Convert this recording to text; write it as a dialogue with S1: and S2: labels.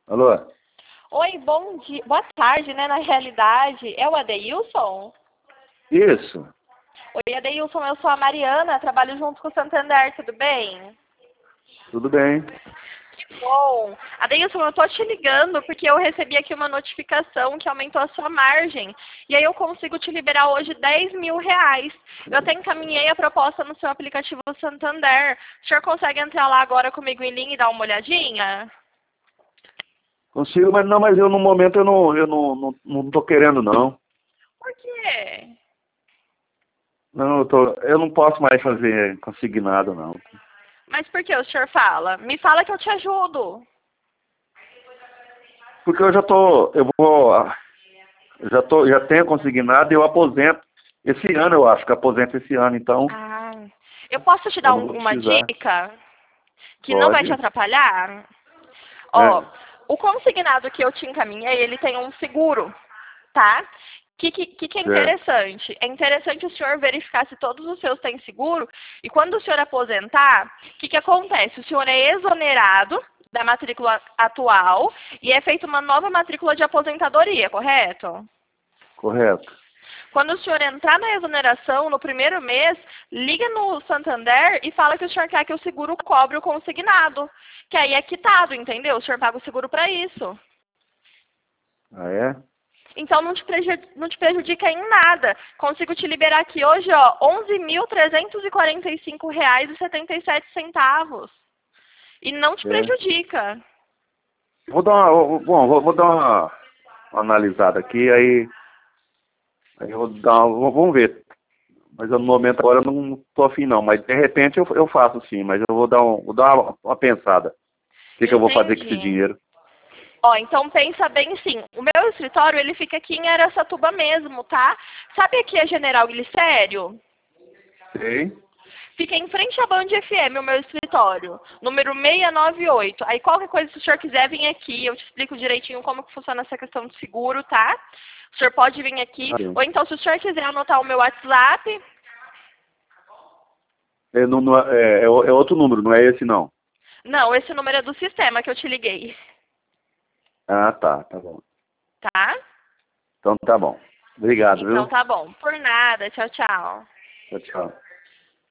S1: Alô?
S2: Oi, bom dia. Boa tarde, né? Na realidade, é o Adeilson?
S1: Isso,
S2: Oi, Adeilson, eu sou a Mariana, trabalho junto com o Santander, tudo bem?
S1: tudo bem.
S2: Que bom. Adeilson, eu tô te ligando porque eu recebi aqui uma notificação que aumentou a sua margem. E aí eu consigo te liberar hoje R$ 10.000. Eu até encaminhei a proposta no seu aplicativo Santander. O senhor consegue entrar lá agora comigo em linha e dar uma olhadinha?
S1: Consigo, mas não, mas eu no momento eu não tô querendo não.
S2: Por quê?
S1: Não, eu não posso mais fazer consignado não.
S2: Mas por que o senhor fala? Me fala que eu te ajudo.
S1: Porque eu já tenho consignado e eu aposento esse ano, eu acho que aposento esse ano, então
S2: Ah, eu posso te
S1: eu
S2: dar
S1: não vou
S2: uma
S1: precisar.
S2: dica que não vai te
S1: Pode?
S2: atrapalhar? Ó,
S1: É,
S2: o consignado que eu te encaminhei, ele tem um seguro, tá? O que é
S1: certo,
S2: interessante? É interessante o senhor verificar se todos os seus têm seguro e quando o senhor aposentar, o que acontece? O senhor é exonerado da matrícula atual e é feita uma nova matrícula de aposentadoria, correto?
S1: correto.
S2: Quando o senhor entrar na exoneração, no primeiro mês, liga no Santander e fala que o senhor quer que o seguro cobre o consignado. Que aí é quitado, entendeu? O senhor paga o seguro para isso.
S1: Ah, é?
S2: Então não te prejudica em nada. Consigo te liberar aqui hoje, ó, R$ 11.345,77. E não te
S1: É.
S2: prejudica.
S1: Vou dar uma analisada aqui, aí eu vou vamos ver. Mas eu, no momento agora eu não tô afim não, mas de repente eu faço sim, mas eu vou dar uma pensada. O que eu vou fazer com esse
S2: Entendi.
S1: dinheiro?
S2: Ó, então pensa bem sim. O meu escritório, ele fica aqui em Araçatuba mesmo, tá? Sabe aqui a General Glicério?
S1: Sei.
S2: Fica em frente à Band FM, o meu escritório. Número 698. Aí qualquer coisa, se o senhor quiser vir aqui, eu te explico direitinho como que funciona essa questão de seguro, tá? O senhor pode vir aqui.
S1: Ah,
S2: Ou então, se o senhor quiser anotar o meu WhatsApp.
S1: é outro número, não é esse não.
S2: Não, esse número é do sistema que eu te liguei,
S1: Ah, tá bom.
S2: tá?
S1: Então tá bom. Obrigado,
S2: Então
S1: viu?
S2: tá bom. Por nada. Tchau, tchau.
S1: Tchau, tchau.